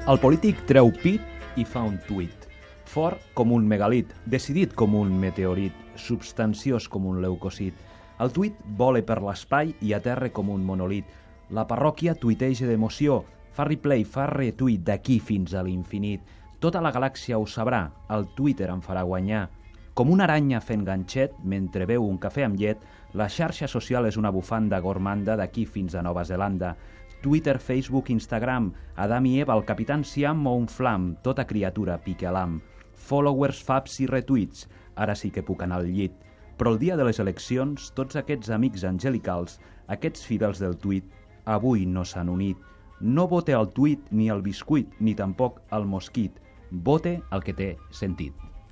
El polític treu pit i fa un tuit. Fort com un megalit, decidit com un meteorit, substanciós com un leucocit. El tuit vola per l'espai i aterra com un monolit. La parròquia tuiteja d'emoció, fa replay, fa retuit d'aquí fins a l'infinit. Tota la galàxia ho sabrà, el Twitter em farà guanyar. Com una aranya fent ganxet mentre beu un cafè amb llet, la xarxa social és una bufanda gormanda d'aquí fins a Nova Zelanda. Twitter, Facebook, Instagram, Adam i Eva, el Capitán Siam o un flam, tota criatura pica l'am. Followers, faps i retuits, ara sí que puc anar al llit. Però el dia de les eleccions, tots aquests amics angelicals, aquests fidels del tuit, avui no s'han unit. No vote el tuit ni el biscuit, ni tampoc el mosquit. Vote el que té sentit.